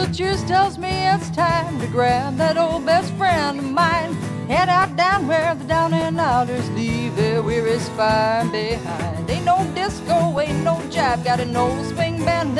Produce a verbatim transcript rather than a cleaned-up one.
butchers tells me it's time to grab that old best friend of mine. Head out down where the down and outers leave their weary spine behind. Ain't no disco, ain't no jive, got an old swing band